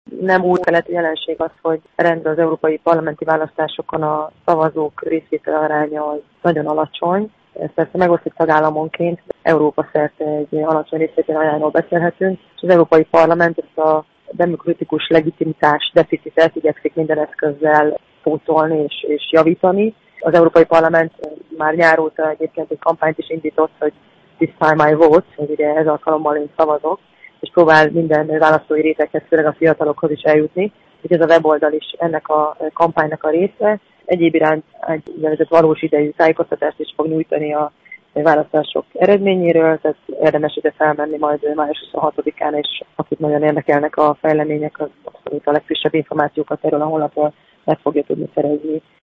Nem új keleti jelenség az, hogy rendben az európai parlamenti választásokon a szavazók részvétel aránya az nagyon alacsony. Ez persze megosztott tagállamonként, Európa szerte egy alacsony részvétel arányról beszélhetünk, és az Európai Parlament ezt a demokratikus legitimitás deficitet igyekszik minden eszközzel pótolni és javítani. Az Európai Parlament már nyár óta egyébként egy kampányt is indított, hogy This time I vote, hogy ugye ez alkalommal én szavazok, és próbál minden választói réteghez, főleg a fiatalokhoz is eljutni. Úgyhogy ez a weboldal is ennek a kampánynak a része. Egyéb iránt egy úgynevezett valós idejű tájékoztatást is fog nyújtani a választások eredményéről, tehát érdemes ide felmenni majd május 26-án, és akik nagyon érdekelnek a fejlemények, az abszolút a legfrissebb információkat erről a honlapról meg fogja tudni szerezni.